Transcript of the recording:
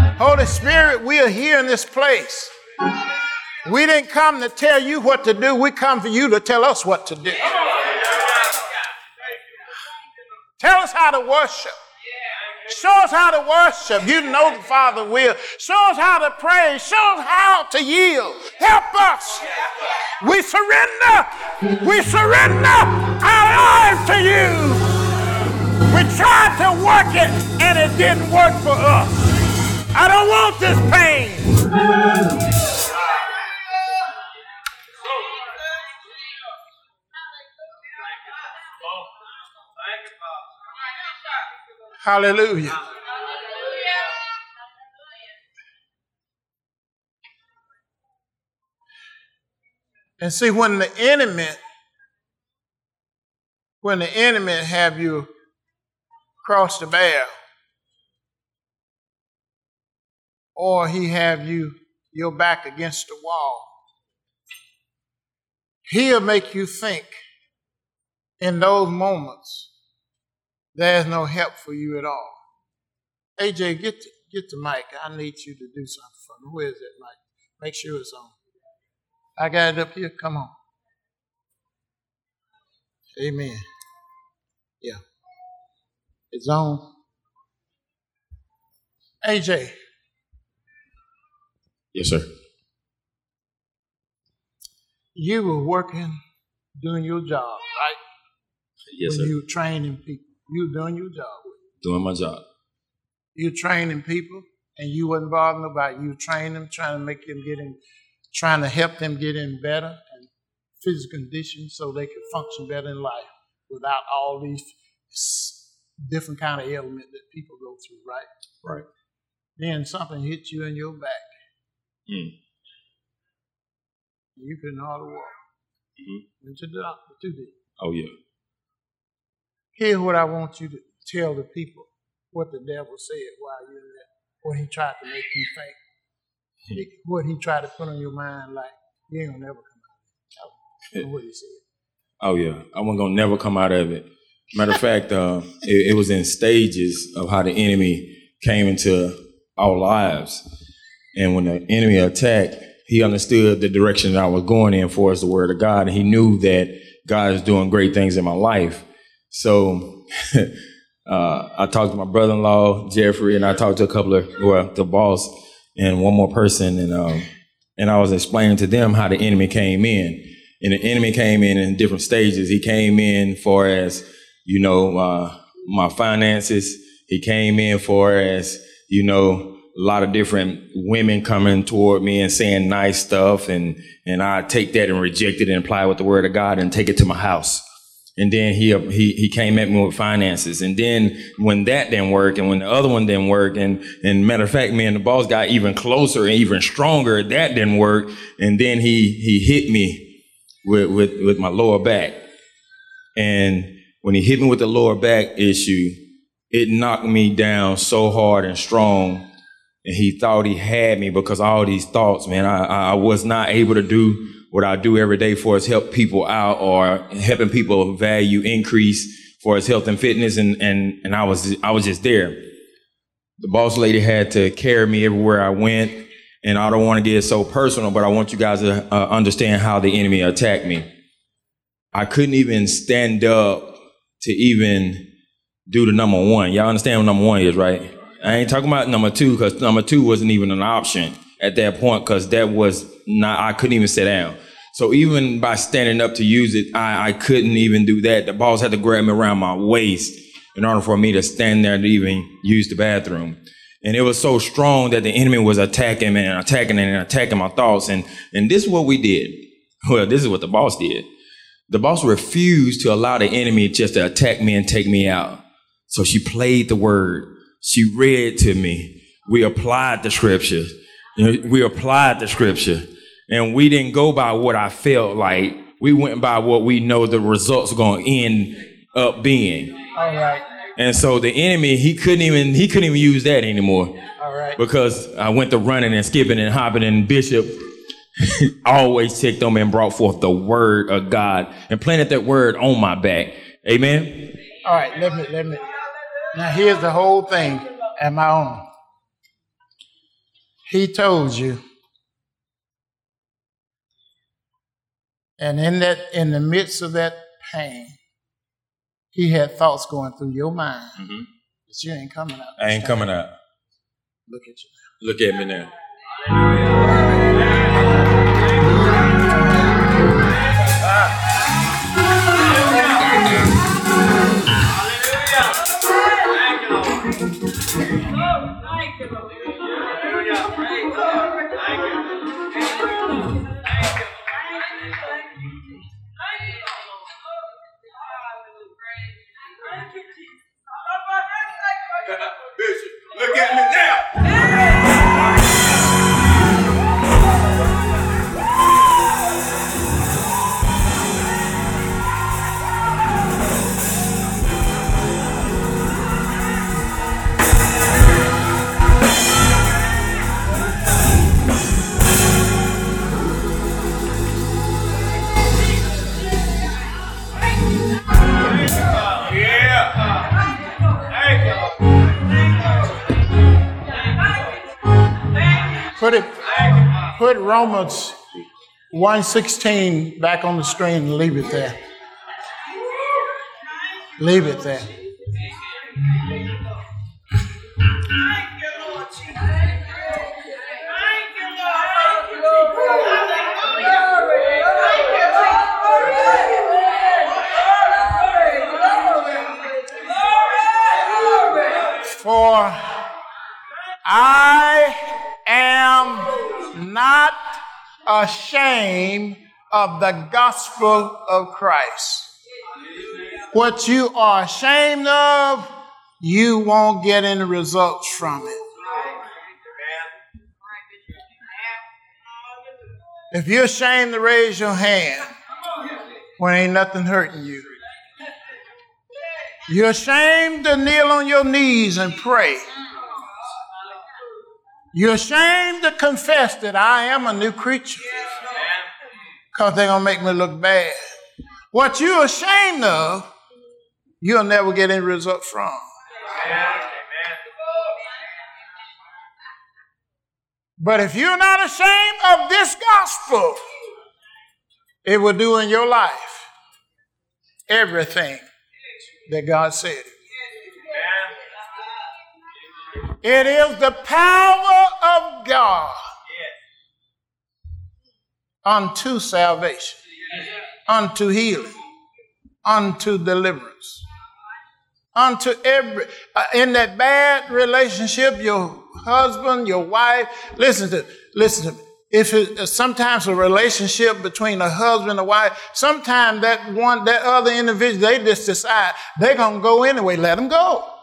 Holy Spirit, we are here in this place. We didn't come to tell you what to do. We come for you to tell us what to do. Tell us how to worship. Show us how to worship. You know the Father will. Show us how to pray. Show us how to yield. Help us. We surrender. We surrender our lives to you. We tried to work it and it didn't work for us. I don't want this pain. Hallelujah. And see, when the enemy have you cross the barrel, or he have your back against the wall, he'll make you think in those moments there's no help for you at all. AJ, get the mic. I need you to do something for me. Where is that mic? Make sure it's on. I got it up here. Come on. Amen. Yeah. It's on. AJ. Yes, sir. You were working, doing your job, right? Yes, sir. When you were training people. You were doing your job. Doing my job. You were training people, and you wasn't bothering nobody. You were training them, trying to make them trying to help them get in better and physical conditions so they could function better in life without all these different kind of ailments that people go through, right? Right. Then something hit you in your back. You couldn't hardly walk. Went to the doctor, too deep. Oh, yeah. Here's what I want you to tell the people, what the devil said while you're there, what he tried to make you think, what he tried to put on your mind like, you ain't gonna never come out of it. What he said. Oh, yeah. I wasn't gonna never come out of it. Matter of fact, it was in stages of how the enemy came into our lives. And when the enemy attacked, he understood the direction that I was going in for as the word of God. And he knew that God is doing great things in my life. So I talked to my brother-in-law, Jeffrey, and I talked to a couple of, the boss and one more person. And I was explaining to them how the enemy came in. And the enemy came in different stages. He came in for as, my finances. He came in for as, a lot of different women coming toward me and saying nice stuff. And I take that and reject it and apply it with the word of God and take it to my house. And then he came at me with finances. And then when that didn't work and when the other one didn't work, and matter of fact, me and the boss got even closer and even stronger, that didn't work. And then he hit me with my lower back. And when he hit me with the lower back issue, it knocked me down so hard and strong. And he thought he had me because all these thoughts, man, I was not able to do what I do every day for us help people out or helping people value increase for his health and fitness. And I was just there. The boss lady had to carry me everywhere I went. And I don't want to get so personal, but I want you guys to understand how the enemy attacked me. I couldn't even stand up to even do the number one. Y'all understand what number one is, right? I ain't talking about number two because number two wasn't even an option at that point because that was not, I couldn't even sit down. So even by standing up to use it, I couldn't even do that. The boss had to grab me around my waist in order for me to stand there to even use the bathroom. And it was so strong that the enemy was attacking me and attacking my thoughts. And this is what we did. Well, this is what the boss did. The boss refused to allow the enemy just to attack me and take me out. So she played the word. She read to me. We applied the scripture. And we didn't go by what I felt like. We went by what we know the results are going to end up being. All right. And so the enemy, he couldn't even use that anymore. All right. Because I went to running and skipping and hopping, and Bishop always checked on me and brought forth the word of God and planted that word on my back. Amen. All right. Let me. Now here's the whole thing at my own. He told you. And in the midst of that pain, he had thoughts going through your mind. Mm-hmm. But you ain't coming out. I ain't coming out. Look at you now. Look at me now. Bishop, look at me now. Put Romans 1:16 back on the screen and leave it there. Leave it there. For I am not ashamed of the gospel of Christ. What you are ashamed of, you won't get any results from it. If you're ashamed to raise your hand when ain't nothing hurting you, you're ashamed to kneel on your knees and pray. You're ashamed to confess that I am a new creature because they're going to make me look bad. What you're ashamed of, you'll never get any result from. But if you're not ashamed of this gospel, it will do in your life everything that God said. It is the power of God unto salvation, unto healing, unto deliverance, unto every, in that bad relationship, your husband, your wife, listen to me. If it's sometimes a relationship between a husband and a wife, sometimes that other individual, they just decide they're going to go anyway, let them go.